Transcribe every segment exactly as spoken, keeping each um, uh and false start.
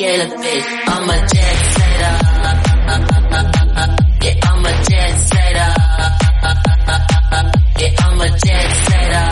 get a bit. I'm a jet setter. Yeah, I'm a jet setter. Yeah, I'm a jet setter.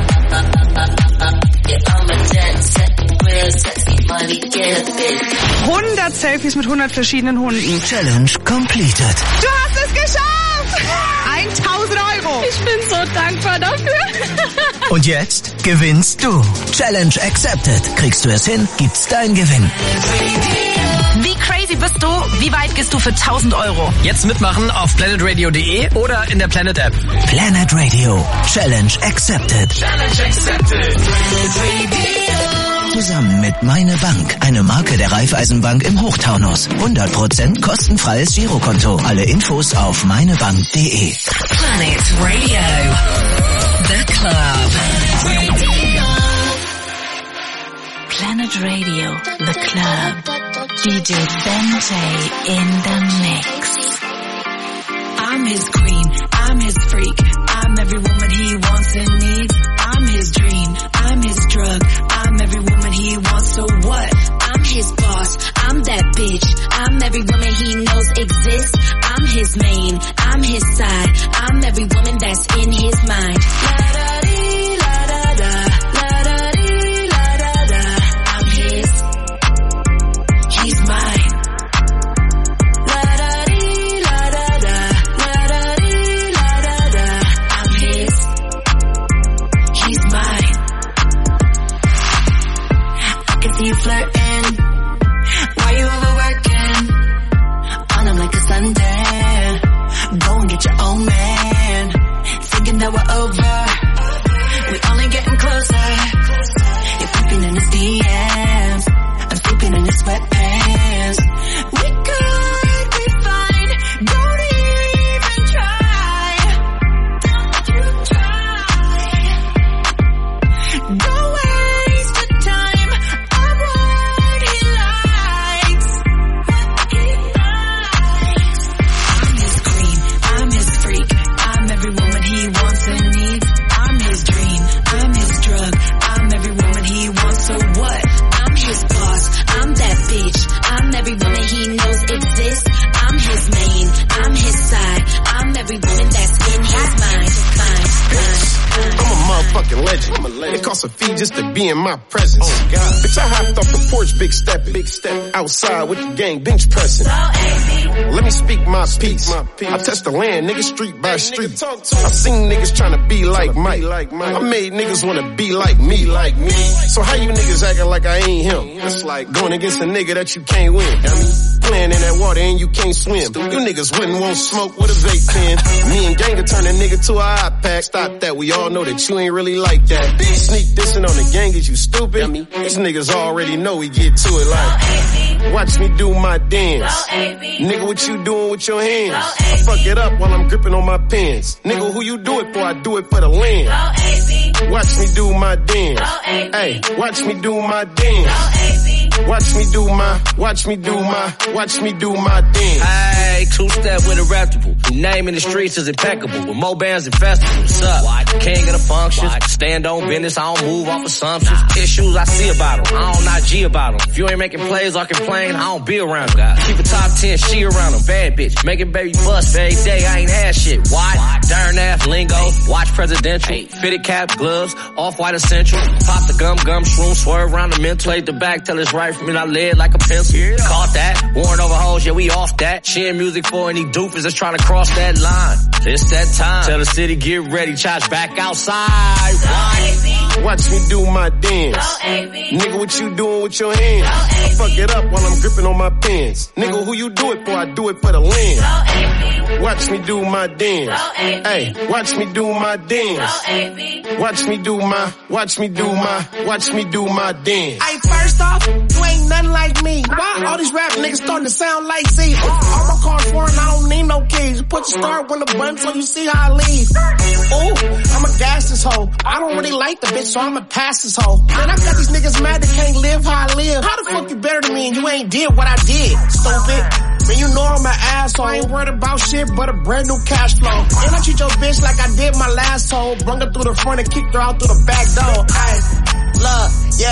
Yeah, I'm a jet setter. Real sexy money, get a bit. hundert Selfies mit hundert verschiedenen Hunden. Challenge completed. Du hast es geschafft! tausend Euro. Ich bin so dankbar dafür. Und jetzt gewinnst du. Challenge accepted. Kriegst du es hin, gibt's dein Gewinn. Wie crazy bist du? Wie weit gehst du für tausend Euro? Jetzt mitmachen auf planet radio punkt de oder in der Planet App. Planet Radio. Challenge accepted. Challenge accepted. Zusammen mit Meine Bank, eine Marke der Raiffeisenbank im Hochtaunus. hundert Prozent kostenfreies Girokonto. Alle Infos auf meinebank punkt de. Planet Radio. The Club. Planet Radio. The Club. D J Bente in the mix. I'm his queen. I'm his freak. I'm every woman he wants and needs. I'm his dream. I'm his drug. I'm every woman he wants, so what? I'm his boss. I'm that bitch. I'm every woman he knows exists. I'm his main. I'm his side. I'm every woman that's in his mind. La-da-dee, la-da-da. La-da-dee, la-da-da. I'm his. He's mine. La-da-dee, la-da-da. La-da-dee, la-da-da. I'm his. He's mine. I can see you flirting. Why you overworking? On him like a Sunday. Go and get your own man. Thinking that we're over. We only getting closer. You're creeping in his D Ms. I'm sleeping in his sweatpants. We could be fine. Don't even try. Don't you try. Don't waste your time on what he likes. What he likes. I'm his queen. I'm his freak. I'm every woman he wants and needs. I'm his dream. I'm his drug. I'm every woman he wants, so what? I'm his boss. I'm that bitch. I'm every woman he knows exists. I'm his main. I'm his side. I'm every woman that's in his mind. Mind, mind, mind. I'm a motherfucking legend. I'm a legend. It costs a fee just to be in my presence. Oh God. Bitch, I hopped off the porch, big stepping. Big step. Outside with the gang, bench pressing. Let me speak my piece. I test the land, nigga, street by street. I've seen niggas trying to be like Mike. I made niggas wanna be like me, like me. So how you niggas acting like I ain't him? It's like going against a nigga that you can't win. I mean, playing in that water and you can't swim. You niggas wouldn't want smoke with a vape pen. Me and gang turn a nigga to a hot pack. Stop that, we all know that you ain't really like that. Sneak dissing on the gang, is you stupid? These niggas already know we get to it like, watch me do my dance. Nigga, what you doing with your hands? I fuck it up while I'm gripping on my pants. Nigga, who you do it for? I do it for the land. Watch me do my dance. Hey, watch me do my dance. Watch me do my, watch me do my, watch me do my dance. Hey, two-step with a reputable. Name in the streets is impeccable. With more bands and festivals. What's up? King of the function. Stand on business, I don't move off assumptions. Issues, I see about them. I don't not G about them. If you ain't making plays or complain, I don't be around them. Keep a top ten, she around them. Bad bitch. Making baby bust every day, I ain't had shit. Why? Darn ass lingo. Watch presidential. Fitted cap, gloves. Off-white essential. Pop the gum, gum, shroom. Swerve around the mental. Played the back till it's right from me. I led like a pencil. Caught that. Warrant over hoes, yeah, we off that. She in music for any doofus that's trying to cross that line. It's that time. Tell the city get ready. Charge back outside. Watch me do my dance. Nigga, what you doing with your hands? I fuck it up while I'm gripping on my pants. Nigga, who you do it for? I do it for the land. Watch me do my dance. Hey, watch me do my dance. Watch me do my, watch me do my, watch me do my dance. Hey, first off, you ain't nothing like me. Why all these rap niggas starting to sound like Z? All my cars foreign, I don't need no keys. Put your start when the button so you see how I leave. Ooh, I'ma gas this hoe. I don't really like the bitch, so I'ma pass this hoe. Man, I got these niggas mad they can't live how I live. How the fuck you better than me and you ain't did what I did, stupid? Man, you know I'm an asshole. I ain't worried about shit but a brand new cash flow. And I treat your bitch like I did my last hoe. Brung her through the front and kicked her out through the back door. Ay, look, yeah,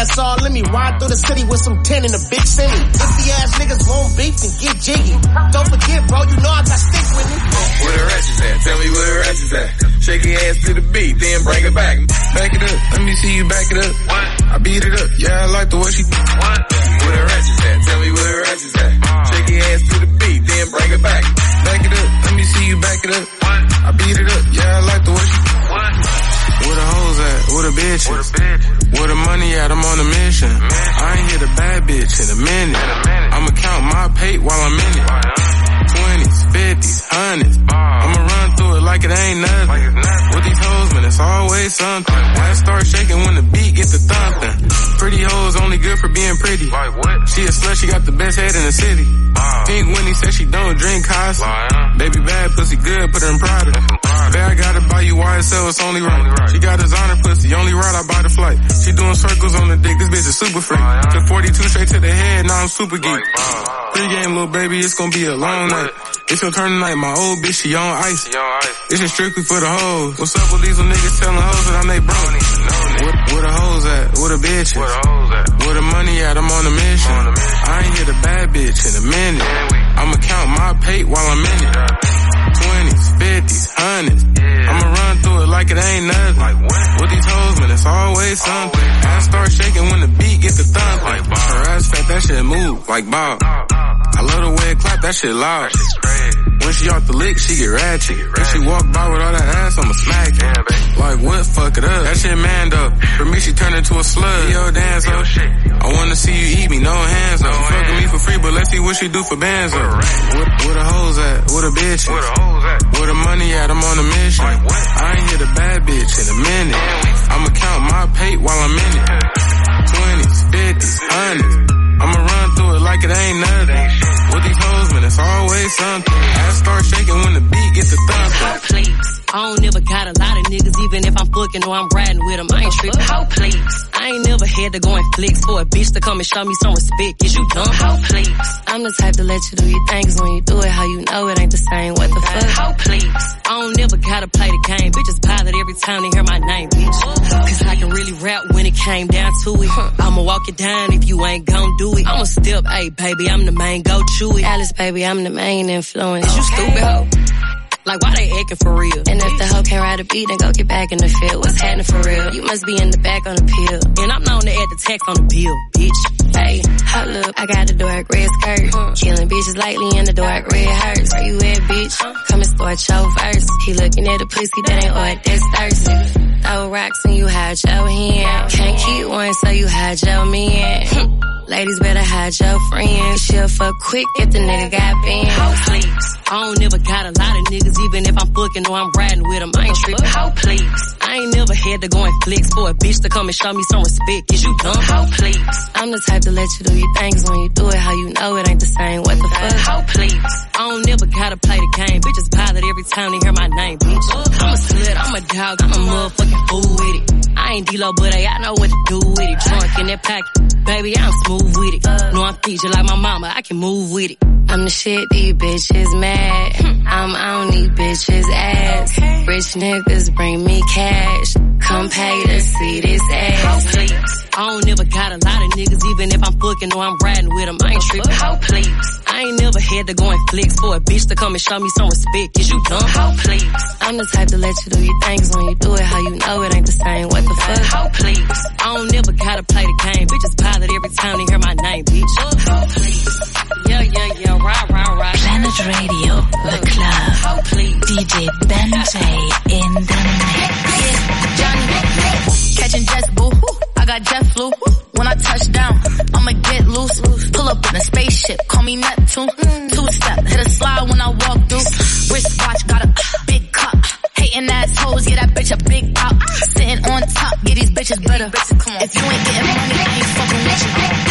that's all. Let me ride through the city with some ten in the big city. If the ass niggas won't beef, then get jiggy. Don't forget, bro, you know I got stick with me. Where the ratchets at? Tell me where the ratchets at. Shake your ass to the beat, then bring it back. Back it up, let me see you back it up. What? I beat it up, yeah, I like the way she. What? Where the ratchets at? Tell me where the ratchets at. Shake your ass to the beat, then bring it back. Back it up, let me see you back it up. What? I beat it up, yeah, I like the way she. What? Where the hoes at? Where the bitches? Where the, bitch? Where the money at? I'm on a mission. mission. I ain't hit a bad bitch in a minute. In a minute. I'ma count my pay while I'm in it. Twenties, fifties, hundreds. I'ma run through it like it ain't nothing. Like it's nothing. With these hoes, man, it's always something. I start shaking when the beat gets to thumping. Pretty hoes only good for being pretty. Like what? She a slut, she got the best head in the city. Wow. Pink Winnie said she don't drink Casa. Wow. Baby bad pussy good, put her in Prada. Babe, I gotta buy you Y S L, it's only right. right. She got designer pussy, only right, I buy the flight. She doing circles on the dick, this bitch is super free. Wow. Took forty-two straight to the head, now I'm super geek. Wow. Pre-game, little baby, it's gonna be a long night. It's your turn tonight, my old bitch, she on ice. She on ice. This is strictly for the hoes. What's up with these little niggas telling hoes that I'm they bro? Where, where the hoes at? Where the bitches? Where the hoes at? Where the money at? I'm on a mission. On a mission. I ain't hit a bad bitch in a minute. Yeah, I'ma count my pay while I'm in it. Twenties, fifties, hundreds. Yeah. I'ma run through it like it ain't nothing. Like what? With these hoes, man, it's always something. Always. I start shaking when the beat gets to thumping. Like her ass fat, that shit move like Bob. I love the way it clap, that shit loud. That shit's crazy. When she off the lick, she get ratchet. When she walk by with all that ass, I'ma smack it. Yeah, baby. Like what? Fuck it up. That shit manned up. For me, she turned into a slug. Yo, dance up. I wanna see you eat me, no hands up. No fucking me for free, but let's see what she do for bands up. Where, where the hoes at? Where the bitches? Where the hoes at? Where the money at? I'm on a mission. Like what? I ain't hit a bad bitch in a minute. I'ma count my pay while I'm in it. Twenties, fifties, hundreds. I'ma run through it like it ain't nothing. With these hoes, man, it's always something. I start shaking when the beat gets to thumping. Oh, please. I don't never got a lot of niggas, even if I'm fucking or I'm riding with them. I ain't tripping. Oh, please. I ain't never had to go and flex for a bitch to come and show me some respect. Is you dumb? Oh, please. I'm the type to let you do your things when you do it how you know it ain't the same. What the fuck? Oh, please. I don't never gotta play the game. Bitches pilot every time they hear my name, bitch. Cause I can really rap when it came down to it. I'ma walk it down if you ain't gon' do it. I'ma step, hey, baby, I'm the main, go chew it. Alice, baby, I'm the main influence. Is you stupid, hoe? Like, why they acting for real? And if the hoe can't ride a beat, then go get back in the field. What's happening for real? You must be in the back on the pill. And I'm known to add the tax on the bill, bitch. Hey, hold up, I got a dark red skirt. Huh. Killing bitches lightly in the dark red hurts. Where you at, bitch? Huh? Come and start your verse. He looking at the pussy that ain't hard, that's thirsty. Throw rocks and you hide your hand. Can't keep one, so you hide your man. Ladies better hide your friends. She'll fuck quick if the nigga got bands. Oh, please. I don't never got a lot of niggas, even if I'm fucking or I'm riding with them. I ain't tripping. Oh, please. I ain't never had to go and flex for a bitch to come and show me some respect. Is you dumb? Oh, please. I'm the type to let you do your things when you do it how you know it ain't the same. What the fuck? Oh, please. I don't never gotta play the game. Bitches pilot every time they hear my name, bitch. I'm a slut, I'm a dog, I'm a motherfucking fool with it. I ain't D-Lo, but I, I know what to do with it. Drunk in that pocket, baby, I'm smooth with it. No, I'm featured like my mama, I can move with it. I'm the shit, these bitches mad. I'm on these bitches ass. Rich niggas bring me cash. Come pay to see this ass. Oh, please. I don't never got a lot of niggas, even if I'm fucking or I'm riding with them. I ain't tripping. Oh, please. I ain't never had to go and flex for a bitch to come and show me some respect. Is you dumb? Oh, please. I'm the type to let you do your things when you do it how you know it ain't the same. What the fuck? Oh, please. I don't never gotta play the game. Bitches pilot every time they hear my name, bitch. Oh, please. Yeah, yeah, yeah, rah, rah, rah. Planet Radio, the club. Oh, please. D J Benjay in the mix. Yeah, Johnny, catching jets, boo. I got jet flu. When I touch down, I'ma get loose. Pull up in a spaceship, call me Neptune. Two step, hit a slide when I walk through. Wristwatch, got a big cup. Hating assholes, yeah, that bitch a big pop. Sitting on top, yeah, these bitches better. If you ain't getting money, I ain't fucking with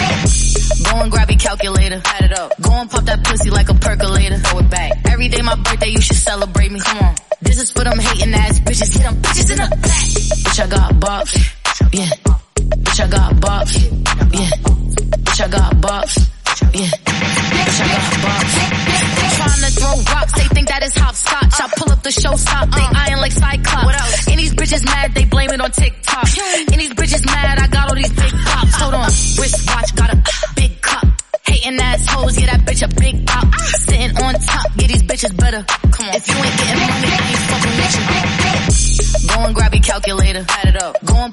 you. Go and grab your calculator, add it up. Go and pop that pussy like a percolator. Throw it back. Every day my birthday, you should celebrate me. Come on. This is for them hating ass bitches. Hit them bitches in the back. Bitch, I got bops. Yeah. Bitch, I got bops. Yeah. Bitch, I got bops. Yeah. Bitch, I got bops. They tryna throw rocks. They think that is hopscotch. I pull up the show stop. They eyeing like Cyclops. And these bitches mad. They blame it on TikTok. And these bitches mad. I got all these big pops. So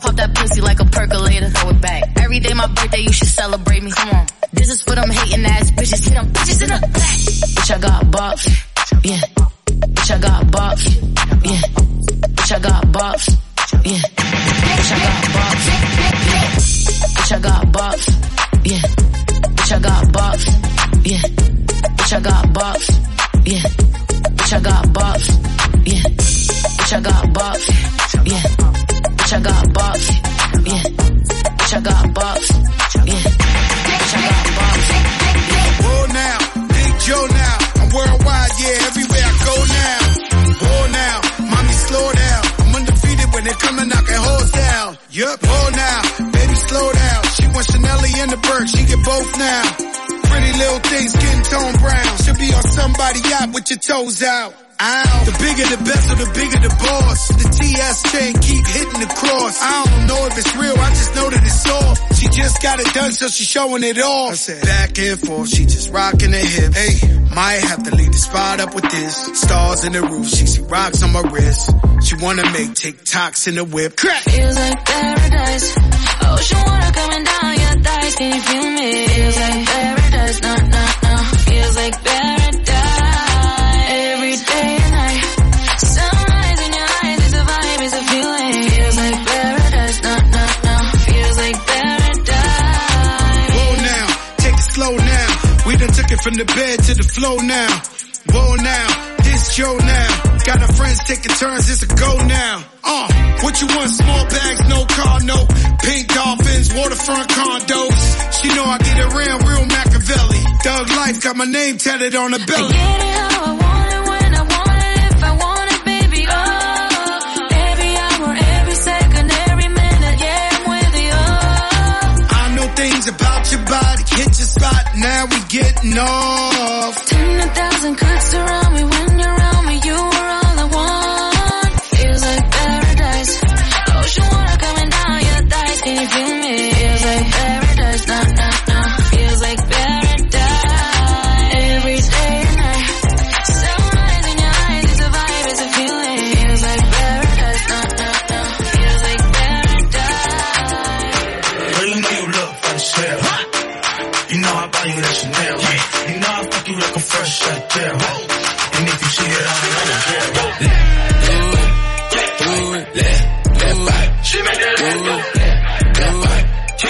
pop that pussy like a percolator. Throw it back. Every day my birthday, you should celebrate me. Come on. This is for them hating ass bitches. Hit them bitches in the back. Bitch, I got bops. Yeah. Bitch, I got bops. Yeah. Bitch, I got bops. Yeah. Bitch, I got bops. Yeah. Bitch, I got bops. Yeah. Bitch, I got bops. Yeah. Bitch, I got bops. Yeah. Bitch, I got bops. Yeah. Bitch, I got bops. Yeah. Bitch, I got bops. Yeah. Bitch, I got bops. Yeah. Bitch, I got bops. Whoa now, Big Joe now. I'm worldwide, yeah, everywhere I go now. Whoa now, mommy slow down. I'm undefeated when they come and knocking hoes down. Yup, whoa now, baby slow down. She wants Chanelly and the Burke, she get both now. Pretty little things getting tone brown. She'll be on somebody yacht with your toes out. Ow. The bigger the bezel, the bigger the boss. The T S chain keep hitting the cross. I don't know if it's real, I just know that it's soft. She just got it done, so she's showing it off. I said, back and forth, she just rocking her hips. Hey, might have to leave the spot up with this. Stars in the roof, she see rocks on my wrist. She wanna make TikToks in the whip. Crack! Feels like paradise. Ocean water coming down your thighs, can you feel me? Feels like paradise, nah, nah, nah. Feels like paradise. Every day and night. Sunrise in your eyes, it's a vibe, it's a feeling. Feels like paradise, nah, nah, nah. Feels like paradise. Whoa now, take it slow now. We done took it from the bed to the floor now. Whoa now, this Joe now. Got our friends taking turns, it's a go now. Uh, what you want? Small bags, no car, no. Pink dolphins, waterfront condos. She know I get around real Machiavelli. Thug life, got my name tatted on the belly. I get it how I want it, when I want it, if I want it, baby, oh. Every hour, every second, every minute, yeah, I'm with you, oh. I know things about your body, hit your spot, now we getting off. Ten a thousand cuts around me, when you're around me, you are all I want. Feels like paradise. Ocean water coming down your thighs, can you feel me? Feels like paradise, nah, nah, nah. Feels like paradise. Every day and night. Sunrise in your eyes, it's a vibe, it's a feeling. Feels like paradise, nah, nah, nah. Feels like paradise. Girl, you know you look for the sale. You know I buy you that Chanel. You know I fuck you like a fresh shot there. And if you see it, I don't care. Do it, do it, left, right. She make that left, left, right.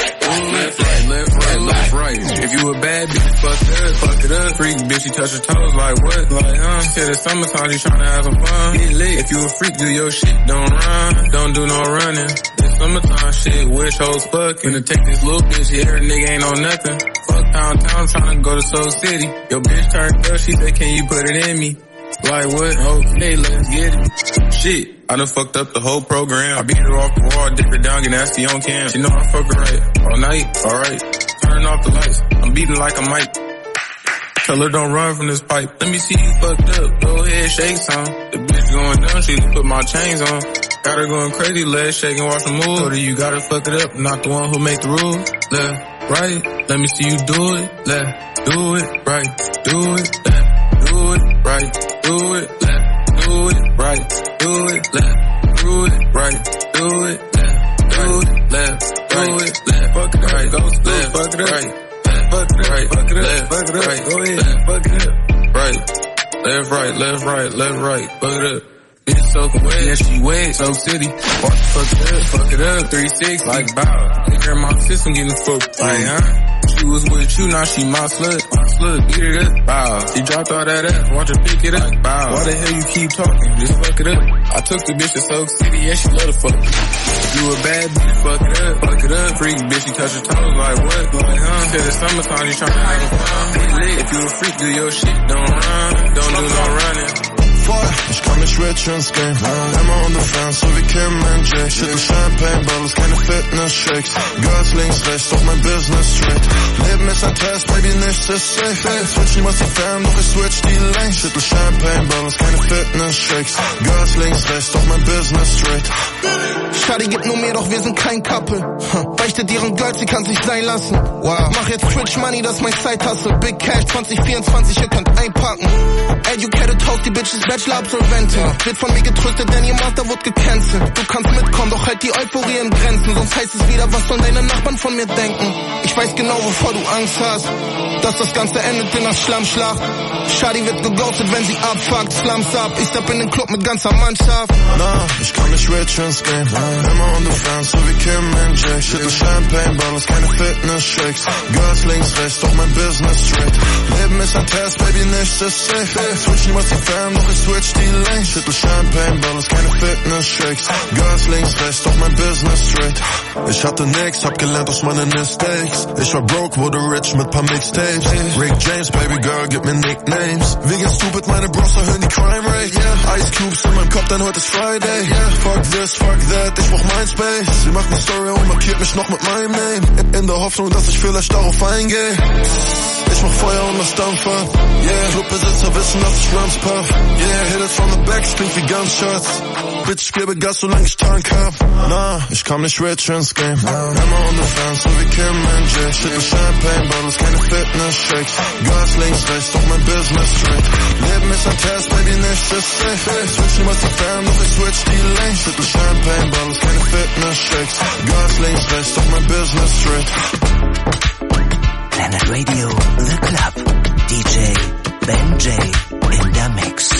Left, right, left, right, left, right. If you a bad bitch, fuck that, fuck it up. Freak bitch, you touch your toes like what? Like, huh? She said it's summertime, you tryna have some fun. Get lit. If you a freak, do your shit, don't run. Don't do no running. It's summertime shit, wish hoes fucking. Finna take this little bitch, yeah, her nigga ain't on nothing. Fuck downtown, tryna go to Soul City. Your bitch turned up, she said, can you put it in me? Like what? Okay, let's get it. Shit, I done fucked up the whole program. I beat her off the wall, dip her down, get nasty on cam. She know I fuck her right all night, alright. Turn off the lights, I'm beating like a mic. Tell her don't run from this pipe. Let me see you fucked up, go ahead, shake some. The bitch going down, she put my chains on. Got her going crazy, legs shaking, watch her move. So you gotta fuck it up, not the one who make the rules. Left, right, let me see you do it. Left, do it, right, do it, left, do it, right, do it, left, do it, right, do it, left, do it, right, do it, left, do it, left, do it, left, fuck it right, go left, fuck it right. Fuck it right, fuck it up, fuck it up, right, go ahead, fuck it up, right, left, right, left, right, left, right, fuck it up. Bitch soaking wet, yeah she wet, Soak City, fuck, fuck it up, fuck it up, three sixty, like bow, nigga in my system getting fucked, like huh? She was with you, now she my slut, my slut, beat it up, bow. She dropped all that ass, watch her pick it up, bow. Why the hell you keep talking, just fuck it up. I took the bitch to Soak City, yeah she love to fuck. You a bad bitch, fuck it up, fuck it up. Freak bitch, you touch your toes like what? Like huh? Said it's summertime, you tryna have fun. If you a freak, do your shit, don't run, don't do no running. Ich kann mich rich ins Game, immer unter Fans, so wie Kim und Jay. Schüttel Champagne, Bottles, keine Fitness-Shakes. Girls links, rechts, doch mein Business straight. Leben ist ein Test, Baby, nichts ist safe. Switch niemals die Fern, doch ich switch die Lane. Schüttel Champagne, Bottles, keine Fitness-Shakes. Girls links, rechts, doch mein Business straight. Shadi gibt nur mir, doch wir sind kein Couple. Beichtet ihren Girls, sie kann sich sein lassen. Wow. Mach jetzt Twitch Money, das ist mein Side-Hustle. Big Cash zwanzig vierundzwanzig, ihr könnt einpacken. Educated Talk, die Bitches bad Bachelor-Absolventin. Wird von mir getröstet, denn ihr Master wurde gecancelt. Du kannst mitkommen, doch halt die Euphorie in Grenzen. Sonst heißt es wieder, was sollen deine Nachbarn von mir denken? Ich weiß genau, wovor du Angst hast. Dass das Ganze endet in einer Schlammschlacht. Shadi wird geghostet, wenn sie abfuckt. Slums ab, ich step in den Club mit ganzer Mannschaft. Na, ich kann nicht rich ins Game. Immer on the fans, so wie Kim und Jay. Schüttel Champagne, Bottles, keine Fitness-Shakes. Girls links, rechts, doch mein Business straight. Leben ist ein Test, Baby, nichts ist safe. Switch niemals die Fam, doch ich switch die Lane. Schüttel Champagne, Bottles, keine Fitness-Shakes. Girls links, rechts, doch mein Business straight. Ich hatte nix, hab gelernt aus meinen Mistakes. Ich war broke, wurde rich mit paar Mixtapes. Rick James, Baby Girl, gib mir Nicknames. Wegen stupid, meine Bros erhöhen die Crime Rate. Yeah. Ice Cubes in meinem Kopf, denn heute ist Friday. Yeah. Fuck this, fuck that, ich brauch mein Space. Sie macht eine Story und markiert mich noch mit meinem Name. In, in der Hoffnung, dass ich vielleicht darauf eingehe. Ich mach Feuer und das Dampfer. Yeah, Clubbesitzer wissen, dass ich Rums puff. Yeah, hit it from the back, klingt wie Gunshots. Bitch, ich gebe Gas, solange ich Tank hab. Nah, ich kam nicht rich ins Game. Immer on the fans, so wie Kim und Jay. Schüttel Champagne, Bottles, keine Fitness-Shakes. Girls links, rechts, doch mein Business straight. Leben ist ein Test, Baby, nichts ist safe. Switch niemals die Fam, doch ich switch die Lane. Schüttel Champagne, Bottles, keine Fitness-Shakes. Girls links, rechts, doch mein Business straight. Planet Radio, The Club. D J Ben J in the mix.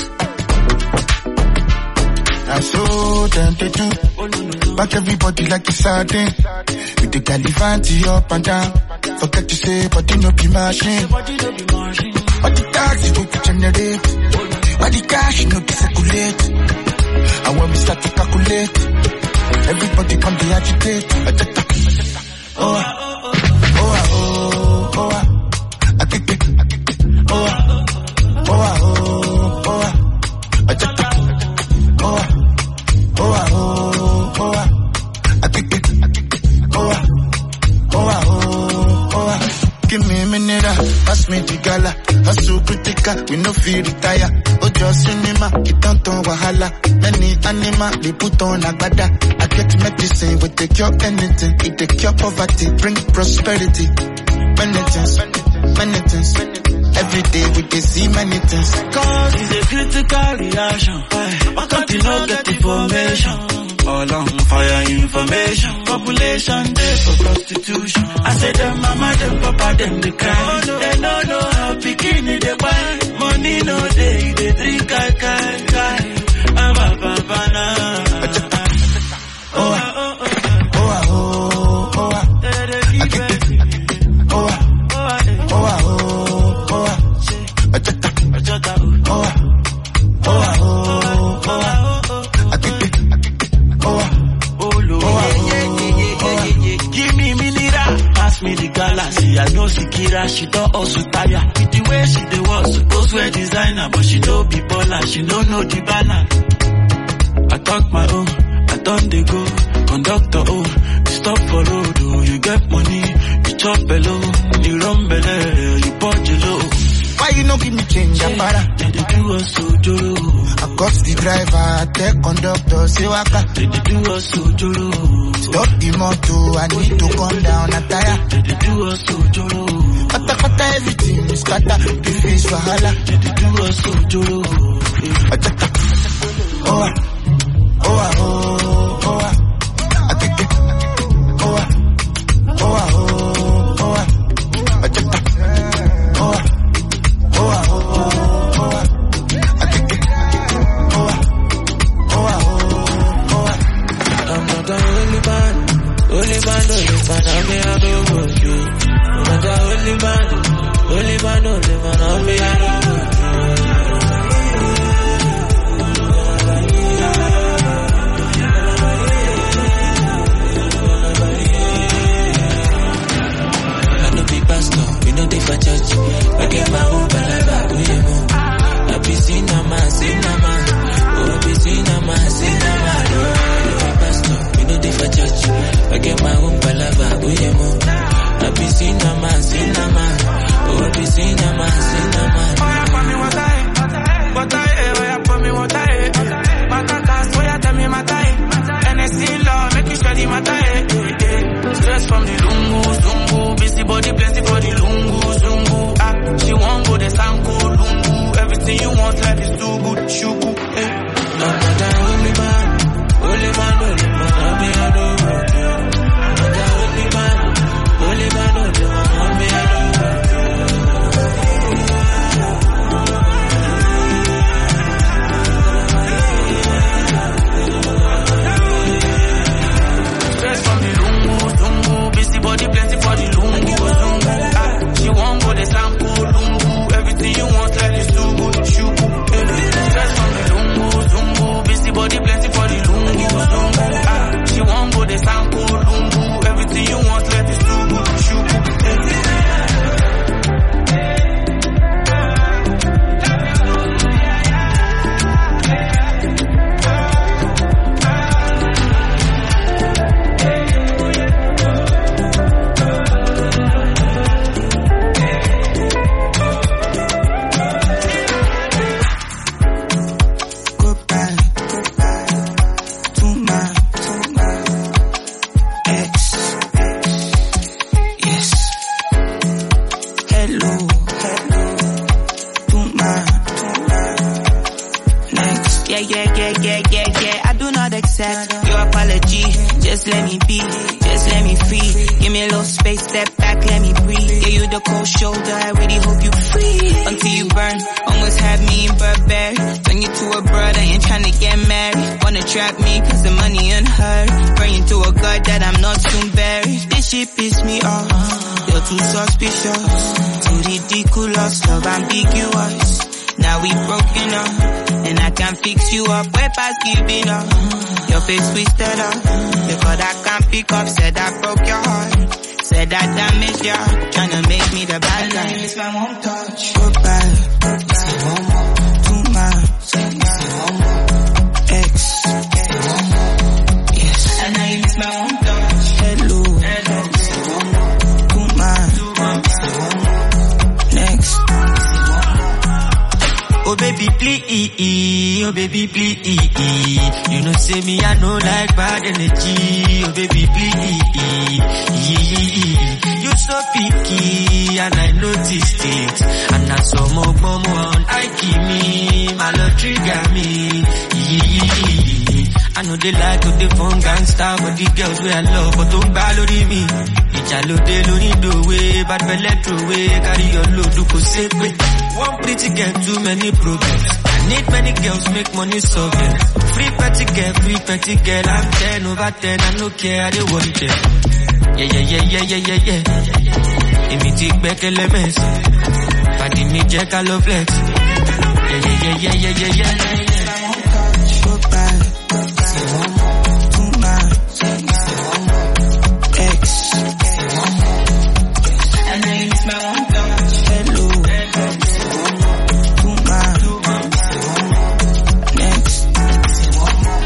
I saw them they do. Back everybody like a sardine. With the Galivanti up and down. Forget to say, but you no be machine. But the taxi go to generate. But the cash no be circulate. And when we start to calculate, everybody come to agitate. Oh, oh, oh, oh, I think it. Oh, oh, oh, oh, I just. Oh, oh, oh, oh, I think it. Oh, oh, oh, oh, give me a minute, pass me the gala. Hustle critical, we no feel retire. Oh, just cinema, it don't turn wahala. Many animal, they put on a bada. I get medicine, we take cure anything. It take cure poverty, bring prosperity. Many things, many things. Every day we can see many things. Cause it's a critical reaction. Why can't you not get information? All on fire information. Population day for prostitution. I say them mama, them papa, them the cry. They don't know how bikini they buy. Money no day, they drink kai kai kai. Aba baba na. Oh, oh, oh, oh, oh, oh. Me the galaxy, I know Sikira, she don't also tire. With the way she the was supposed to wear designer, but she don't be baller, she don't know the balance. I talk my own, I done the go, conductor oh, you stop for road oh, you get money, you chop below, you run below, you punch low. Why you no give me change, Apara? They do us so jolo. I cost the driver, I take conductor, say waka. They do us so jolo. Stop the motor, I need to come down a tire. They do us so jolo. Kata kata everything is kata, the face wahala. They do us so jolo. Oh, oh, oh, oh, oh, I think it. Oh, oh, oh, oh, I just. Oh. Only man, only man, I may have no good you. I'm the only man, only man, only man, I may have no good I know be pastor, we know they for church. I get my own palava, we know. I be seen a man, seen a man. Oh, I be seen a man, seen a man. Oh, pastor, we know they for church. I get my own palava, we know. I be seen a man, seen a man. Oh, I be seen a man, seen a man. Oh, yeah, for me what I, what I, oh, yeah, for me what I, what I cast, oh, yeah, tell me what I, and I still love, make you study what I, stress from the lungu, zungu, busy body, plenty for the lungu, zungu, ah, she won't go the sanku, lungu, everything you want, life is too good, shuku. accept your apology. Just let me be, just let me free. Give me a little space, step back, let me breathe. Yeah, you the cold shoulder, I really hope you free. Until you burn, almost had me in Burberry. Turn you to a brother, ain't tryna get married. Wanna trap me, cause the money unheard. Praying to a God that I'm not soon buried. This shit piss me off, you're too suspicious. Too ridiculous, love ambiguous. Now we broken up, and I can fix you up. Way past giving up, your face twisted up. Because I can't pick up, said I broke your heart. Said I damaged you, tryna make me the bad guy. It's my one touch, goodbye. Say one more, too much. Say one more, X. Say one more, yes. And now you miss my one touch. Hello, hello. Say one more, too much. Say one more, next. Oh baby please, oh baby please. You know say me I know like bad energy. Oh baby please, you so picky and I noticed it. And I saw more more on I give me, my love trigger me. I know they like to the phone gangster, but the girls where I love but don't follow me. Ijalo de lo need the way, bad belly through way, carry your load to go save me. One pretty girl, too many problems. I need many girls, make money solve them. Free petty girl, free petty girl, I'm ten over ten, I no care, I don't want them. Yeah, yeah, yeah, yeah, yeah, yeah, yeah. If me take back elements, but if me check I love flex. Yeah, yeah, yeah, yeah, yeah, yeah, yeah, yeah. So bad, say one more, too much, say one more, X, say one more, and then it's my one touch, hello, say one more, too much, say one more, next, say one more.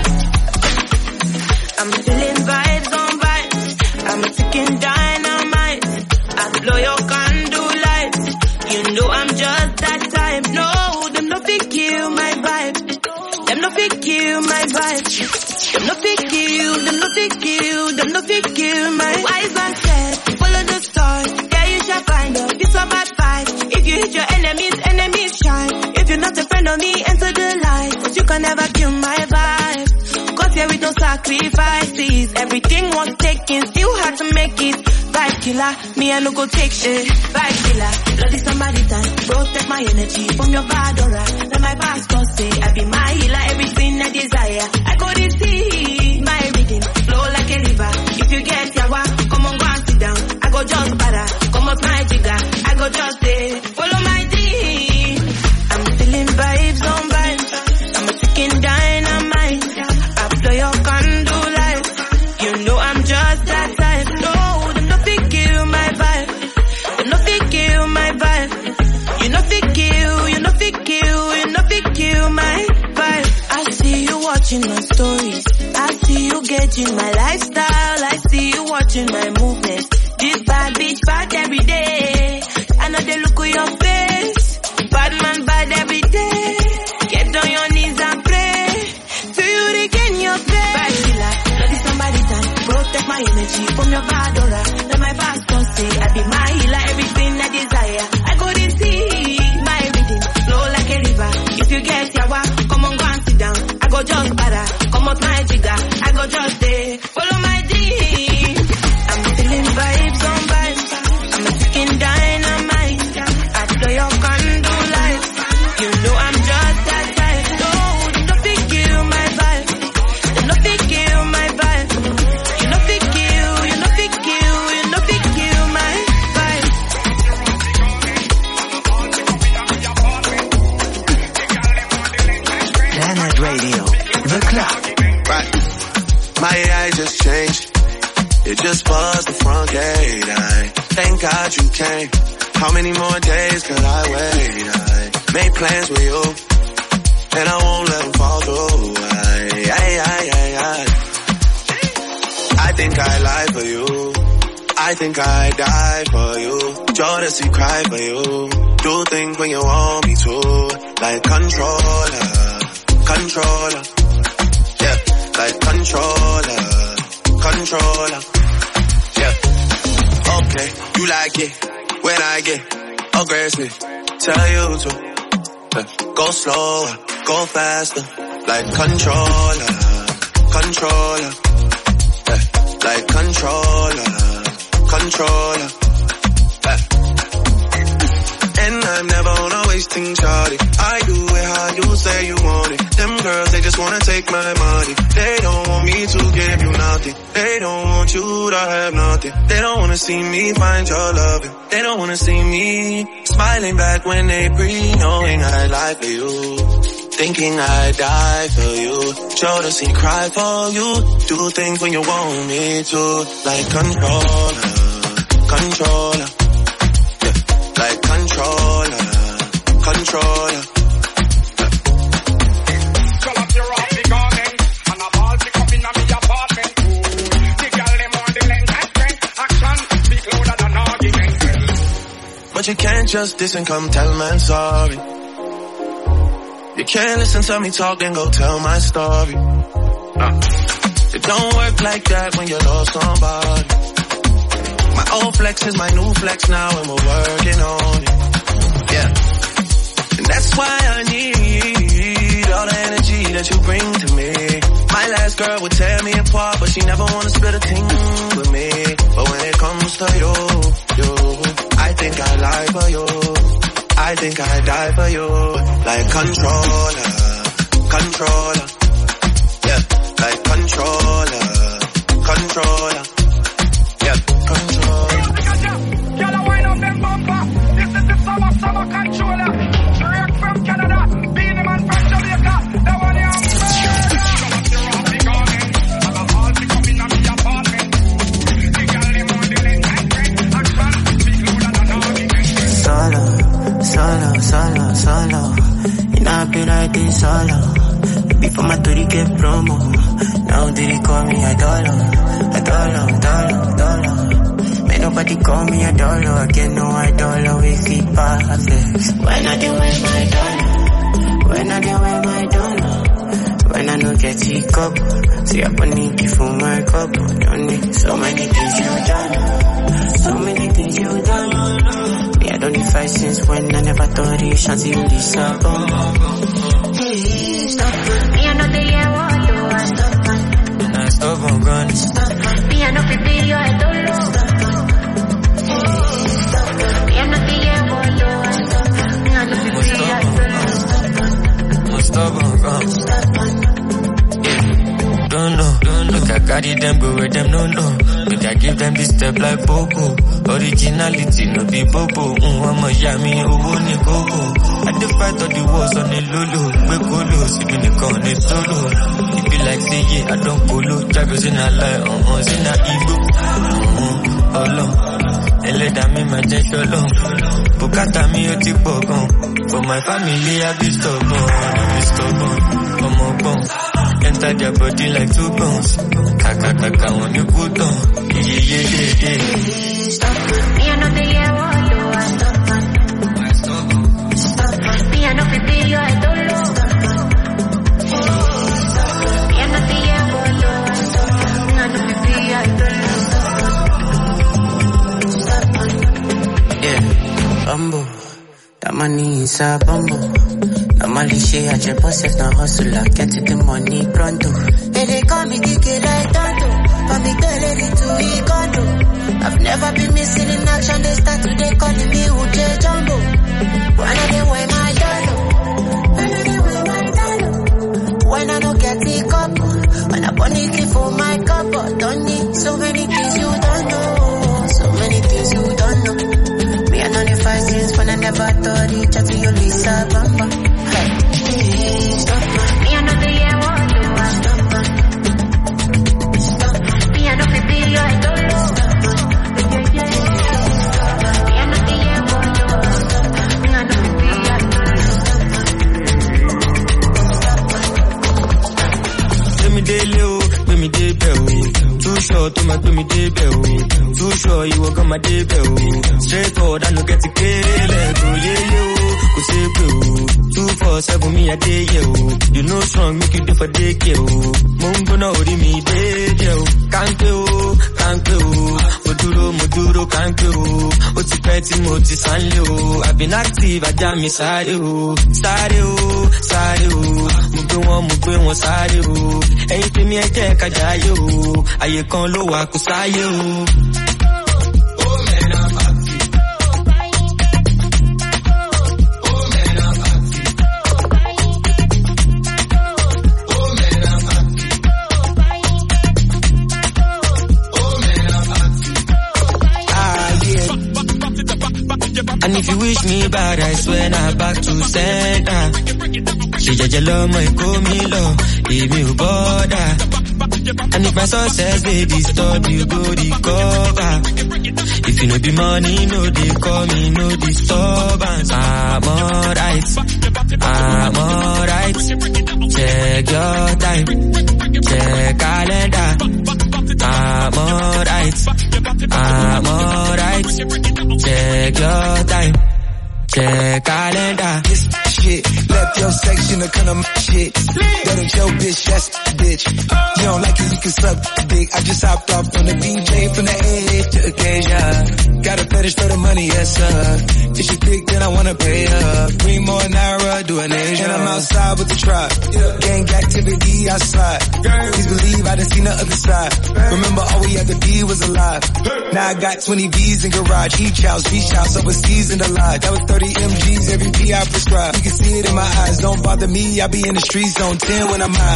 I'm feeling vibes on vibes, I'm a ticking dynamite, I blow your candle lights, you know I'm just that type, no, them no fit kill my vibe. Them no fit kill my vibe. Them no fit kill, them no fit kill, them no fit kill my wise man said, follow the stars, there you shall find a piece of advice. If you hit your enemies, enemies shine. If you're not a friend of me, enter the light. Cause you can never kill my vibe. Cause here with no sacrifices, everything was taken, still had to make it. Vibe killer, me I no go take shit. Vibe killer, bloody somebody time, protect my energy from your bad aura. Let my pastor say, I be my healer, everything I desire. I go to see my reading, flow like a river. If you get yawa, come on go and sit down. I go just para, come up my jigger. I go just say, follow my dream. I'm feeling vibes on vibes, I'm a ticking dynamite. I blow your candle light, you know I'm just that type. No, them no fit kill my vibe, them no fit kill my vibe. You no fit kill, you no fit kill, you no fit kill my vibe. I see you watching my stories, I see you gauging my lifestyle, I see you watching my movements. This bad bitch bad every day, I know they look at your face. Bad man bad every day, get on your knees and pray till you regain your faith. Bad killer, bloody somebody time, protect my energy from your bad aura. Let my pastor say, I be my healer, everything I desire. I go to see my reading, flow like a river. If you get yawa, come on go and sit down. I go just para, come up my jigger. I go just stay, follow my dream. I'm feeling vibes on vibes, I'm a ticking dynamite. I blow your candle light, you know I'm just that type. No, they no fit kill my vibe, they no fit kill my vibe. You no fit kill, you no fit kill, you no fit kill my vibe. Planet Radio, the club. Right. My eyes just changed. It just buzzed the front gate. I thank God you came. How many more days could I wait? I made plans with you, and I won't let them fall through. I, I, I, I, I. I think I lie for you. I think I die for you. Jodeci cry for you. Do things when you want me to, like controller, controller. Yeah, like controller, controller. Yeah. Okay, you like it when I get aggressive. Tell you to uh, go slower, go faster, like controller, controller, yeah, like controller, controller, yeah. And I'm never on a wasting shawty. I do it how you say you want it. Them girls, they just wanna take my money. They don't want me to give you nothing. They don't want you to have nothing. They don't wanna see me find your loving. They don't wanna see me smiling back when they breathe, knowing I lie for you, thinking I die for you. Show to see, cry for you. Do things when you want me to, like controller, controller, yeah, like controller, controller. But you can't just diss and come tell man sorry. You can't listen to me talk and go tell my story. Uh, it don't work like that when you lost somebody. My old flex is my new flex now and we're working on it. Yeah. And that's why I need all the energy that you bring to me. My last girl would tear me apart, but she never wanna split a thing with me. But when it comes to you, you, I think I lie for you. I think I die for you. Like controller, controller, yeah, like controller, controller, yeah, controller. Girl, I wind up them bumper. This is the summer, summer controller. Direct from Canada, Beanie Man from Jamaica. That one you have Solo, solo, solo, solo. You know I be like this solo. Before my duty get promo. Now did he call me a dollar? A dollar, dollar, dollar. May nobody call me a dollar. I get no I dollar, we keep perfect. When I do with my dollar? When I do with my dollar? When I no get it cup. See I need you for my cup. Don't need so many things you done. So many things you done. I don't need fight since when I never thought it shanty you disappoint. Hey, stop. Me I know the year what do I stop. I stop on gun. Stop. Me I know people you I don't know. Stop. Hey, stop. Me I know the year what do I stop. Me I know people you I don't know. Stop on gun. Stop. Don't know, don't know. Make I carry them, go where them no know. Make I give them this step like Popo. Originality no be Bobo. Mm, I'm a yummy, oh, ni Coco. I dey fight all the wars on the lolo. We go low, see me con the solo. It be like say yeah, I don't go low. Drivers in a lie, uh uh, in a ego. Uh uh, oh no. Ele da me my jet long. Bukata me o ti pogon. For my family I be stubborn, I be stubborn. Come on, come. Enter their body like two guns. Kaka kaka when you put on. Yeah yeah yeah yeah. Stop. Me I know the year what do I stop. Stop. Me I know people you I don't know. Stop. Me I know the year what do I stop. Me I know people you I don't know. Stop. Yeah. Bumbo. That money is a bumbo. Normally she at your boss if not hustler. Get to the money pronto. Hey, they call me Kiki like Tonto. For me girl ready to Ikondo. I've never been missing in action. They start today calling me Uche Jumbo. When I dey wear my dollar. When I dey wear my dollar. When I don't get the cup. When I bunny key for my cup. But don't need so many things you don't know. So many things you don't know. Me I know the five since when I never thought it. Chat to your Lisa Bamba. Stop. Me I know the year what do I stop. Stop. Me I know people you I don't know. Stop. Yeah yeah. Me I know the year what do I stop. Me I know people you I don't know. Let me day low, let me day bell. Too short to my let me day bell. Too short you walk on my day bell. Straight forward I no get to kill it. Oh yeah yo, go say bro. Two four seven me a day yo. You know strong make you do for day yo. Mungo no ori me day yo. Can't yo, can't yo. Moduro, moduro, can't yo. Oti pe tí mo ti sánlé o. I've been active, ajá mi sáré o. Sáré o, sáré o. Mo gbé wọn, mo gbé wọn sáré o. Ẹyin tèmi ẹ jẹ́ ká jayé o. Àyè kan ló wà kó sáyé o. And if you wish me bad, I swear now back to center. She just love my call me love, leave me a border. And if my success they disturb you, go recover. If you know the money, no they call me, no disturbance. I'm alright, I'm alright. Check your time, check calendar. I'm alright, I'm alright. Check your time, check calendar. This shit, left your section to kind of shit. That ain't your bitch, that's bitch. You don't like it, you can suck dick. I just hopped off on the B J from the edge to occasion. Got a fetish for the money, yes sir. If she thick, then I wanna pay her. Three more Naira, do an Asian. And I'm outside with the tribe. Gang activity, I slide. Please believe I done seen the other side. Remember all we had to be was alive. Now I got twenty V's in garage. Each house, beach house, overseas in the lodge. That was thirty M Gs, every P I prescribe. You can see it in my eyes, don't bother me. I be in the streets on ten when I'm high.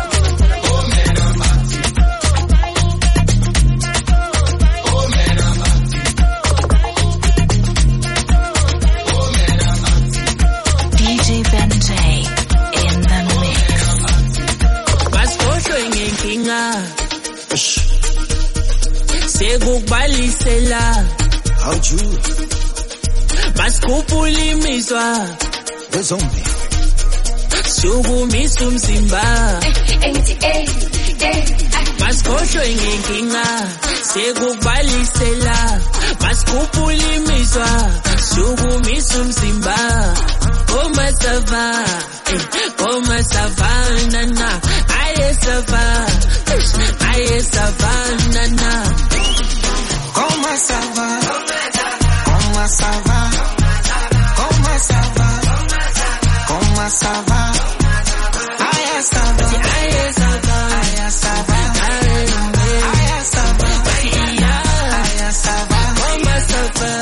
Sekubalisela awju basikhupulimiswa bezombi sukumisa umzimba basikhohlwe ngenkinga sekubalisela basikhupulimiswa sukumisa umzimba koma sava koma savana na aye sava aye savana na Comment ça va? Comment ça va? Comment ça va? Comment ça va? Aïe ça va. Aïe ça va. Aïe ça va. Aïe ça va. Aïe ça va. Comment ça va?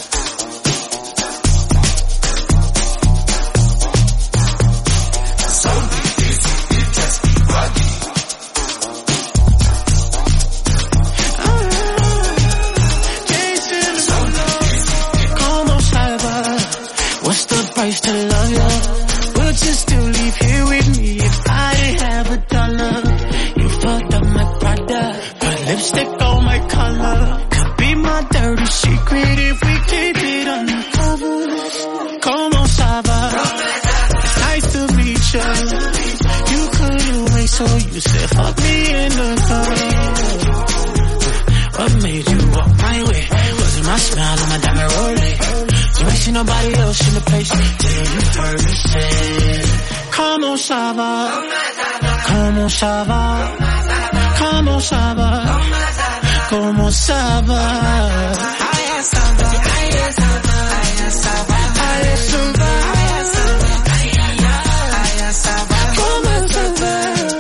Price to love you. Would you still leave here with me if I didn't have a dollar? You fucked up my Prada, put lipstick on my collar. Could be my dirty secret if we keep it undercover. Como ça va? It's nice to meet you. You couldn't wait, so you said fuck me in the car. What made you walk my way? Was it my smile or my diamond rolling? You ain't seen nobody else in the place till you heard me say Comment ça va? Comment ça va? Comment ça va? Comment ça va? Aïe ça va, aïe ça va, aïe ça va, aïe ça va, aïe ça va, comment ça va?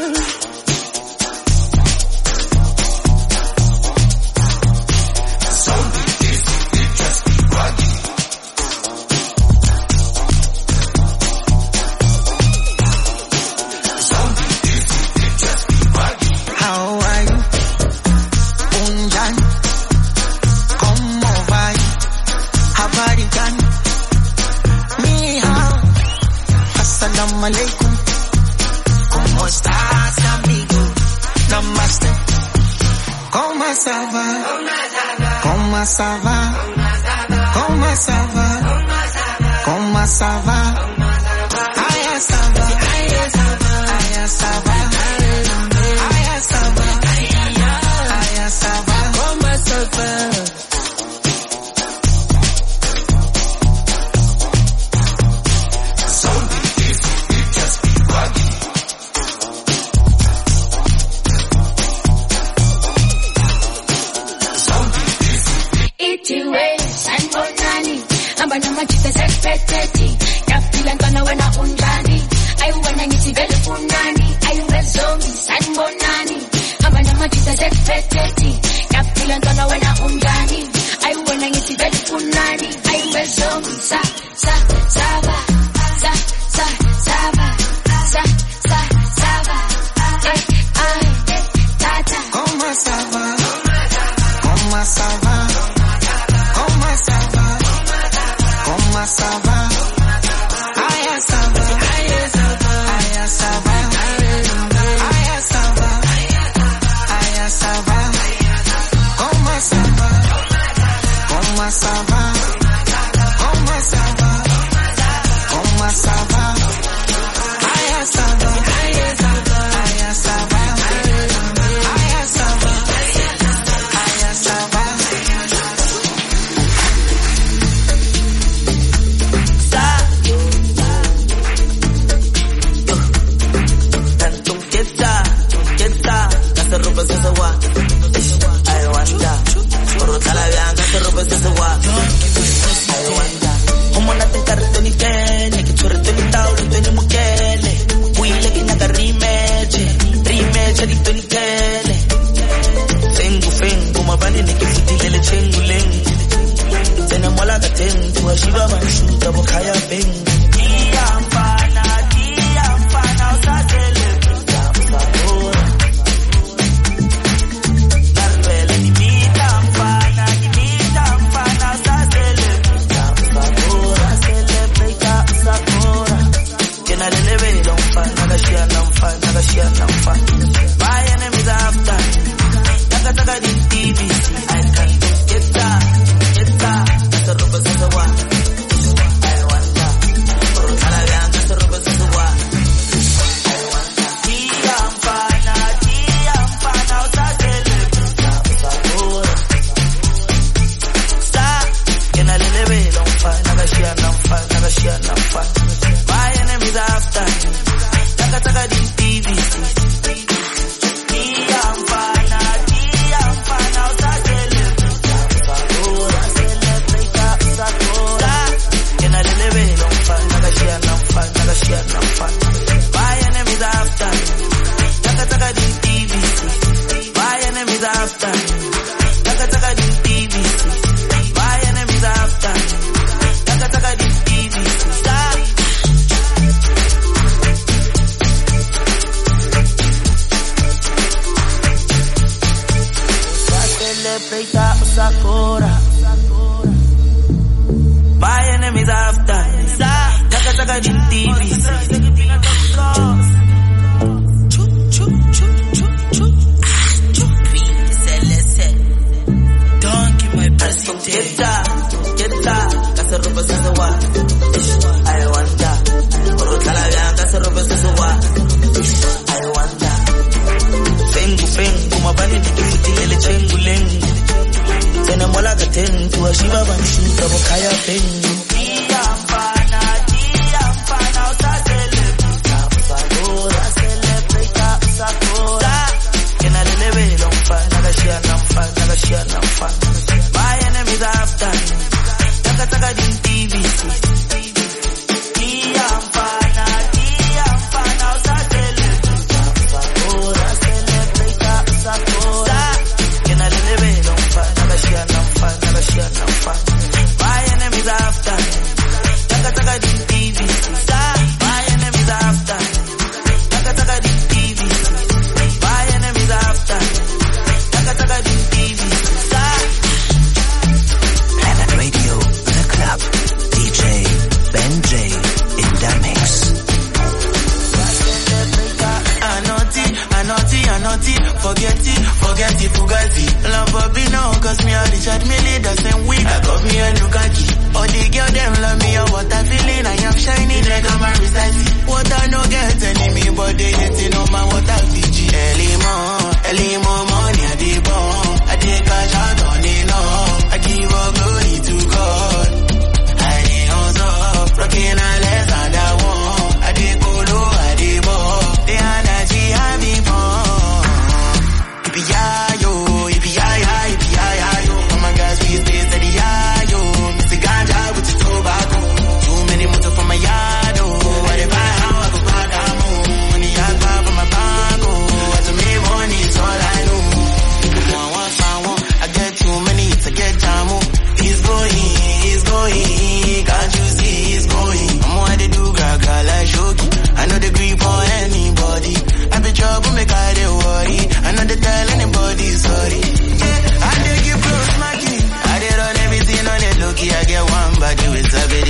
Alaikum. ¿Cómo estás, amigo? Namaste. ¿Cómo ça va? ¿Cómo ça va? ¿Cómo ça va? ¿Cómo ça va? Aïe, ça va. Aïe, ça va. Aïe, ça va. Aïe, ça va. Aïe, ça va. ¿Cómo ça va? Two ways and four times. Hamba namachita sekpeteti. Yapila ntwana wena unjani. Ayuwana ngithi vele funani. Ayuvezongi sanibonani. Hamba namachita sekpeteti. Yapila ntwana wena unjani. Ayuwana ngithi vele funani. Ayuvezongi sa sa saba. Sa sa saba. Sa sa saba. Ay ay tata. Comment ça va? Comment ça va? Comment ça va? Comment ça va? Aya ça va. Aya ça va. Aya ça va. Aya ça va. Aya ça va. Comment ça va? Comment ça va? Comment ça va? Comment ça va? Aya ça va. Aya ça va. Aya ça va. Aya ça va. Aya ça va. Yo, Mister Ganja with your toe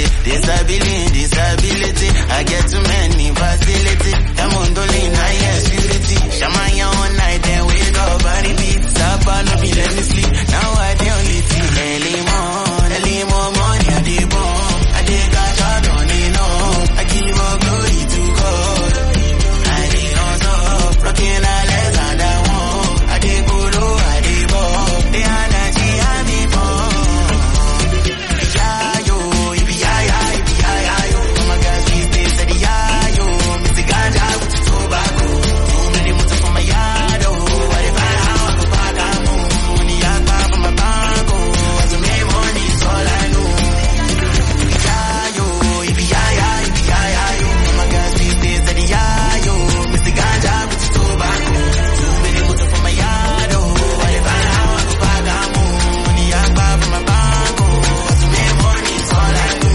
Disability, disability. I get too many facility. I'm on the lean, high security. Shamaya one night, then wake up and repeat. Sapa no be let me sleep. Now I the only thing. Early morning, early more money, I dey bomb. I dey catch out on it, no. I give up glory to God. I dey on top, rocking all less and I want. I dey go low, I dey bomb. The energy I be bomb. Yeah, yo, ibi yeah, yeah, ibi yeah, yeah, yo. My guys, we stay steady, yeah, yo. Mister Ganja with the tobacco. Too many motor for my yard, oh. What if I how I go back, I'm on. Money I buy from my bank, oh. As I make money, it's all I know. Yeah, yo, ibi yeah, yeah, ibi yeah, yeah, yo. My guys, we stay steady, yeah, yo. Mister Ganja with the tobacco. Too many motor for my yard, oh. What if I how I go back, I'm on. Money I buy from my bank, oh. As I make money, it's all I know.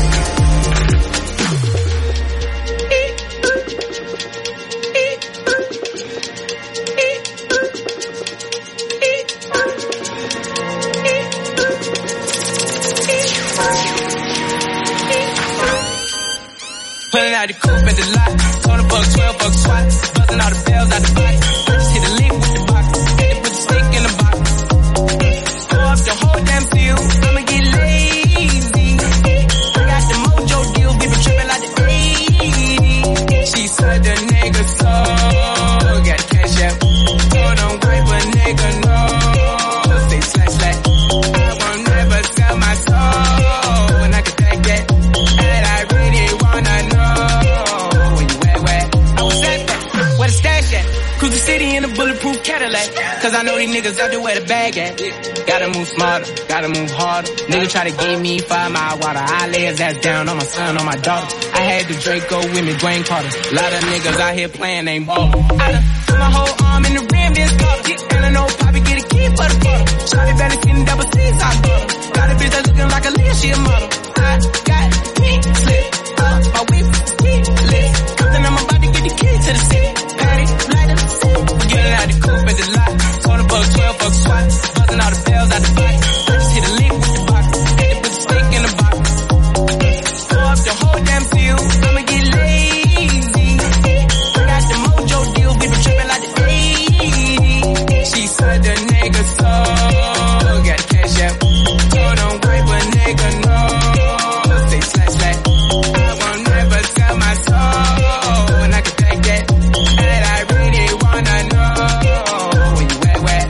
Pulling out the coupe at the lot. Twenty bucks, twelve bucks, SWAT. Buzzing all the bells out the box. I just hit a lick with the box. Had to put the stick in the box. Pour up the whole damn field. I'ma get lazy. I got the mojo deal. We been tripping like the eighties. She said the nigga so. Got the cash out. Told him wipe a nigga no. Say slash slash. I won't never sell my soul. And I can take that. And I really wanna know when you wet, wet. I was at that, where the stash at? Cruise the city in a bulletproof Cadillac. Cause I know these niggas out there where the bag at. Gotta move smarter, gotta move harder. Nigga try to give me five mile water. I lay his ass down on my son, on my daughter. I had the Draco with me, Dwayne Carter. A lot of niggas out here playing, ain't ballin'. I done put my whole arm in the rim, this color. And I know Poppy get a key for the butter. Shawty better seen double C's, I butter. Got a bitch that's looking like a Leah, she a model. I got pink slip. My whip is lit. Cause I'm about to get the key to the city. Patty, light up the city. We getting out the coupe at the lot. Twenty bucks, twelve bucks, SWAT. Buzzing all the bells out the box. I just hit a lick with the box. Had to put the stick in the box. Pour up the whole damn field. I'ma get lazy. I got the mojo deal. We been tripping like the eighties. She said the nigga so. Got the cash out. Told him wipe a nigga no. Say slash slash. I won't never sell my soul. And I can take that. And I really wanna know when you wet, wet.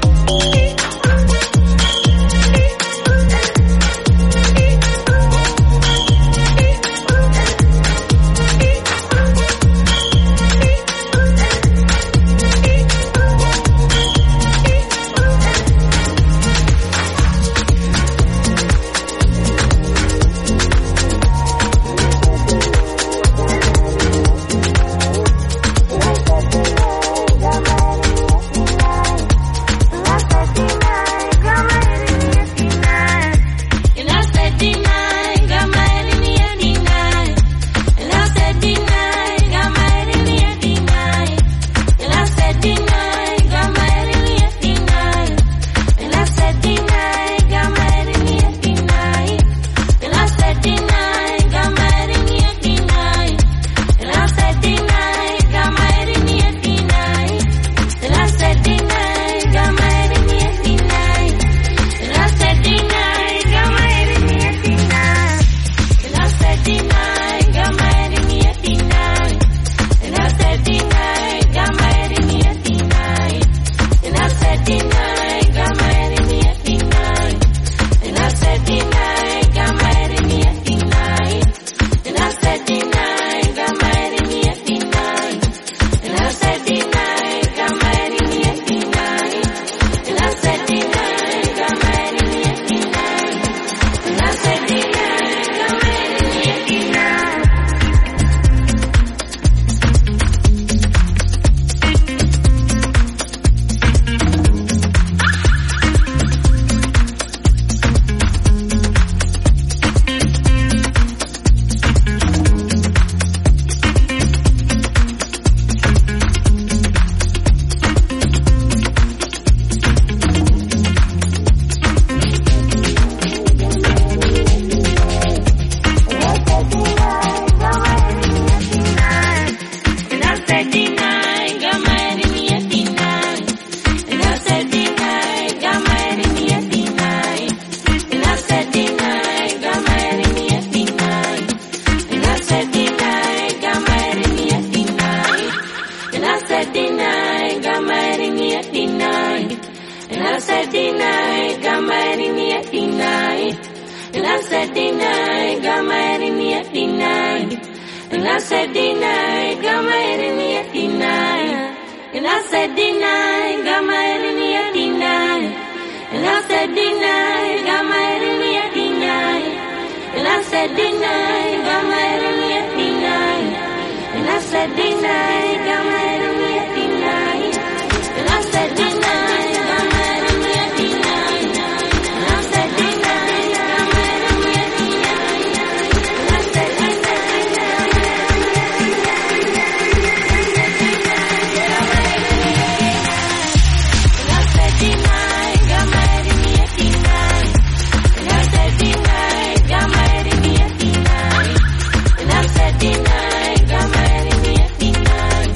said deny, got my head in the F D nine. And I said deny, got my head in the F D nine. And I said deny, got my head in the F D nine. And I said deny, got my head in the F D nine. And I said deny, got my head in the F D nine. And I said deny, got my head in the F D nine. And I said deny, got my head in the F D nine. And I said deny, got my head in the F D nine. And I said deny, got my head in the F D nine. And I said deny, got my head in the F D nine. And I said deny, got my head in the F D nine. And I said deny, got my head in the F D nine.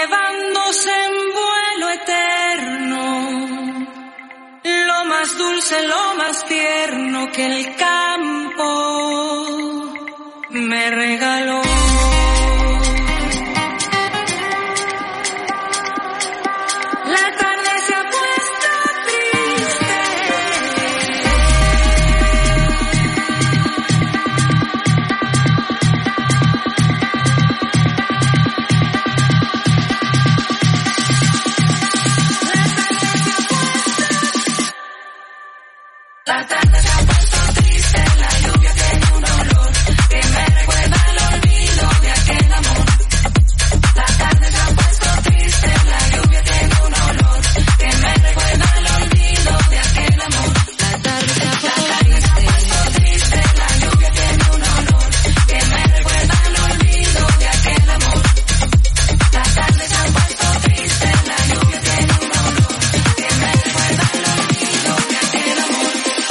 elevándose en vuelo eterno, lo más dulce, lo más tierno que el campo me regaló. La tarde se ha puesto triste, la tarde se ha puesto triste, la lluvia tiene un olor que me recuerda al olvido de aquel amor. La tarde se ha puesto triste, la lluvia tiene un olor que me recuerda al olvido de aquel amor. La tarde se ha puesto triste, la lluvia tiene un olor que me recuerda al olvido de aquel amor. La tarde se ha puesto triste, la lluvia tiene un olor que me recuerda al olvido de aquel amor.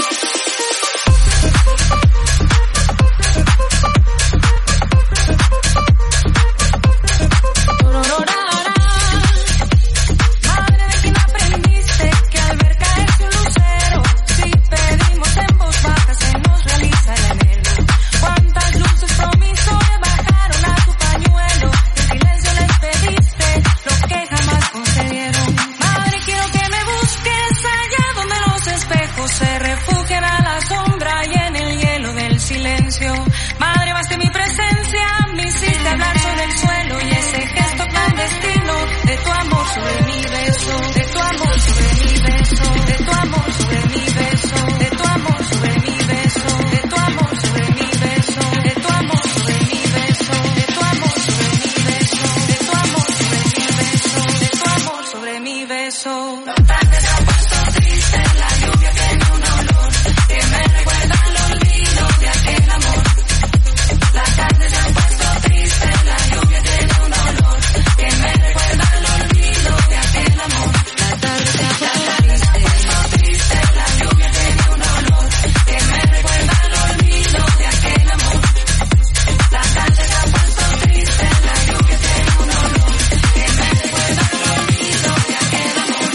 Madre, ¿de quién aprendiste que al ver caerse un lucero, si pedimos en voz baja se nos realiza el anhelo? ¿Cuántas luces promisorias bajaron a tu pañuelo? En silencio les pediste lo que jamás concedieron. Madre, quiero que me busques allá donde los espejos se refugian a la sombra y en el hielo del silencio. Madre, baste mi presencia, me hiciste hablar sobre el suelo y ese gesto clandestino de tu amor sobre mi beso, de tu amor sobre mi beso, de tu amor sobre mi beso, de tu amor sobre mi beso, de tu amor sobre mi beso, de tu amor sobre mi beso, de tu amor sobre mi beso, de tu amor sobre mi beso, de tu amor sobre mi beso. La tarde se ha puesto triste, la lluvia tiene un olor que me recuerda al olvido de aquel amor. La tarde se ha puesto triste, la lluvia tiene un olor que me recuerda al olvido de aquel amor. La tarde se ha puesto triste, la lluvia tiene un olor que me recuerda al olvido de aquel amor. La tarde se ha puesto triste, la lluvia tiene un olor que me recuerda al olvido de aquel amor.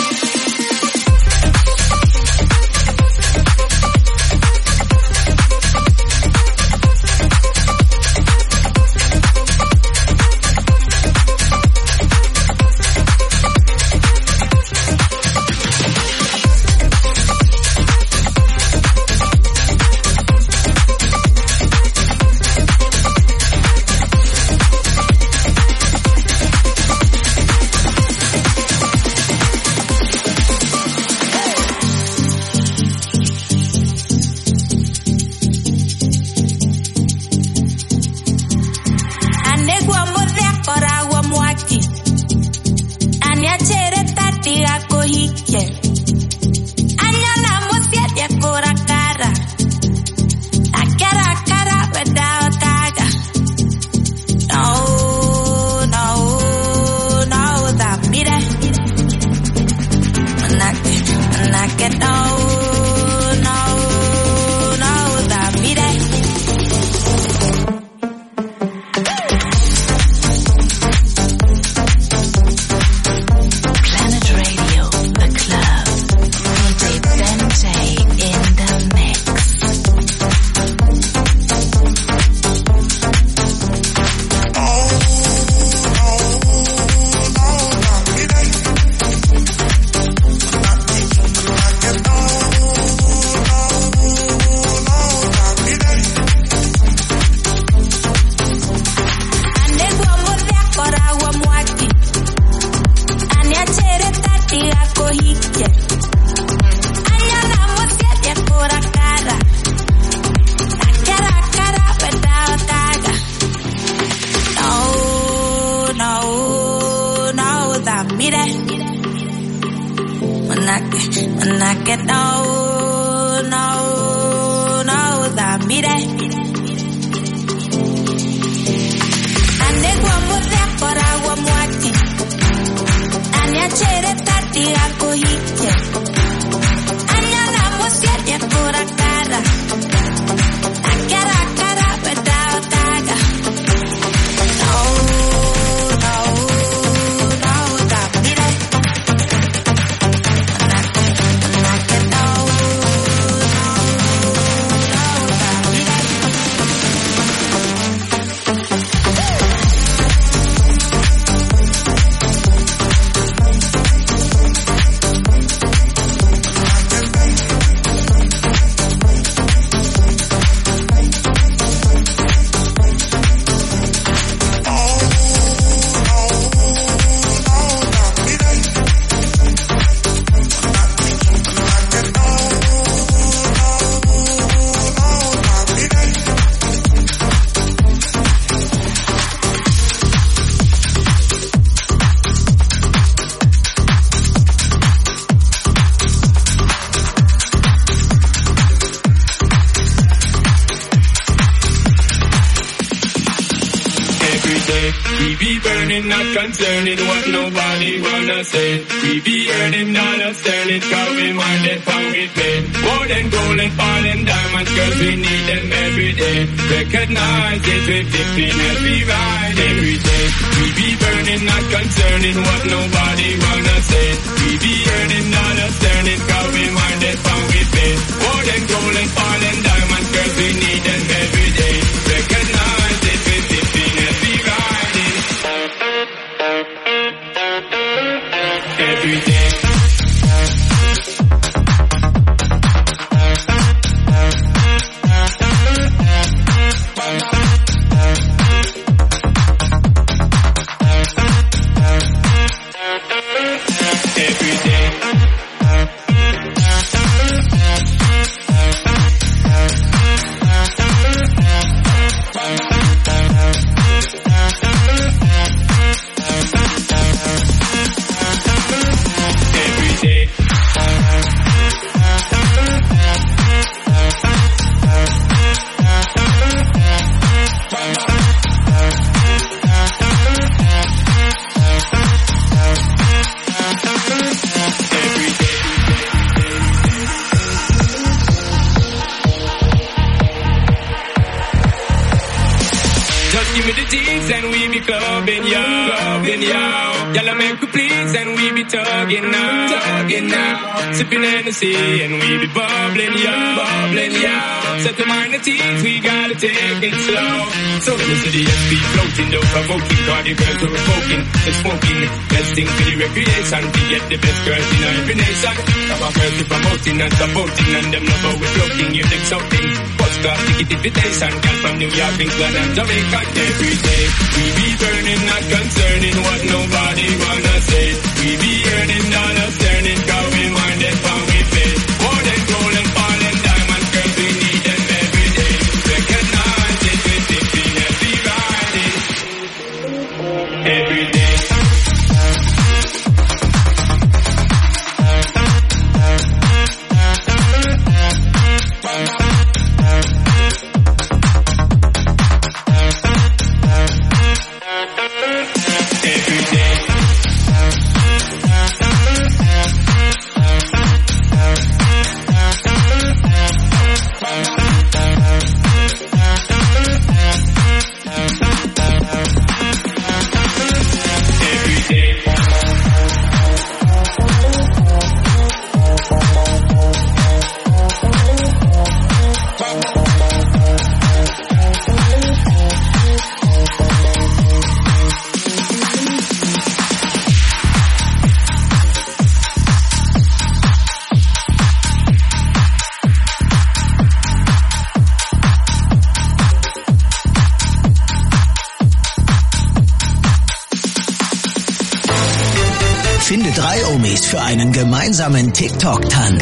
Anegua morrea koragua mwaki Aniachere tatiga kohike Anyana mosia dia kora kara Akara kara bedao taga No, no, no, da mire Manake, manake, no, no, no, da mire Planet Radio, the club. D J Bente in the mix. Anegua morrea koragua mwaki Aniachere tatiga kohike Anyana mosia dia kora kara Akara kara bedao taga No, no, no, da mire Manake, manake, no, no, no, da mire Anegua morrea koragua mwaki Aniachere tatiga kohike Anyana mosia dia kora kara Akara kara bedao taga No, no, Every day we be burning, not concerning what nobody wanna say. We be earning dollars, turning, cause we minded how we pay. More than gold and all and diamonds, cause we need them every day. Recognize it with fifteen as we ride every day. We be burning, not concerning what nobody wanna say. We be earning dollars, turning, cause we minded how we pay. More than gold and all and diamonds, cause we need them every day. Recognize it with fifteen as we ride it every day. Sipping Hennessy and we be bubbling, yo, bubbling, yo. Set the mind at ease, we gotta take it slow. So listen to the S P floating, though provoking, got the girls are revoking and smoking. Best thing for the recreation, we get the best girls in every nation. Now our girls are promoting and supporting, and them love how we're floating, you think something. First class ticket invitation, girl from New York, England and Jamaica. Every day, we be burning, not concerning what nobody wanna say. We be earning dollars, turning, cause we minded how we pay. More than gold and all and diamonds, girls, we need them every day. Recognize it with fifteen as we ride it every day. Finde drei Omis für einen gemeinsamen TikTok-Tanz.